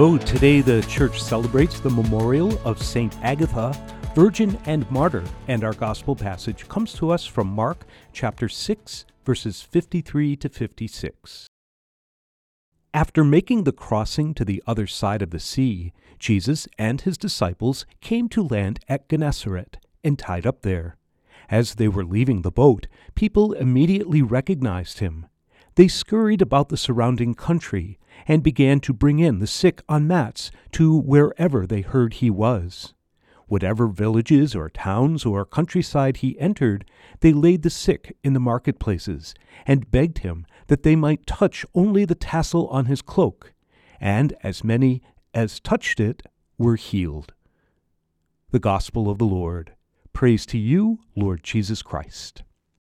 So today the church celebrates the memorial of Saint Agatha, Virgin and Martyr, and our gospel passage comes to us from Mark chapter 6, verses 53 to 56. After making the crossing to the other side of the sea, Jesus and his disciples came to land at Gennesaret and tied up there. As they were leaving the boat, people immediately recognized him. They scurried about the surrounding country and began to bring in the sick on mats to wherever they heard he was. Whatever villages or towns or countryside he entered, they laid the sick in the marketplaces and begged him that they might touch only the tassel on his cloak, and as many as touched it were healed. The Gospel of the Lord. Praise to you, Lord Jesus Christ.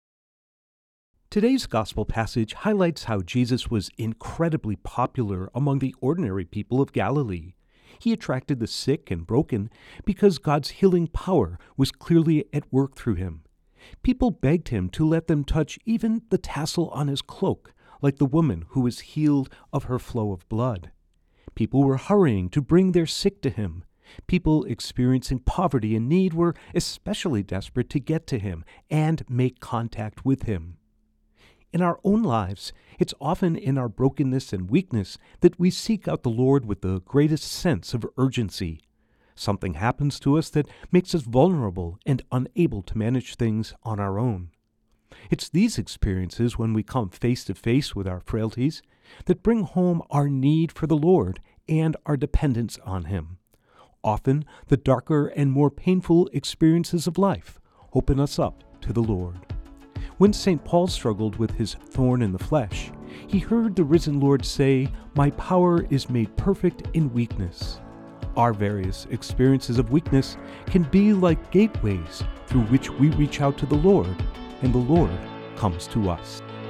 Today's gospel passage highlights how Jesus was incredibly popular among the ordinary people of Galilee. He attracted the sick and broken because God's healing power was clearly at work through him. People begged him to let them touch even the tassel on his cloak, like the woman who was healed of her flow of blood. People were hurrying to bring their sick to him. People experiencing poverty and need were especially desperate to get to him and make contact with him. In our own lives, it's often in our brokenness and weakness that we seek out the Lord with the greatest sense of urgency. Something happens to us that makes us vulnerable and unable to manage things on our own. It's these experiences, when we come face to face with our frailties, that bring home our need for the Lord and our dependence on him. Often, the darker and more painful experiences of life open us up to the Lord. When St. Paul struggled with his thorn in the flesh, he heard the risen Lord say, "My power is made perfect in weakness." Our various experiences of weakness can be like gateways through which we reach out to the Lord, and the Lord comes to us.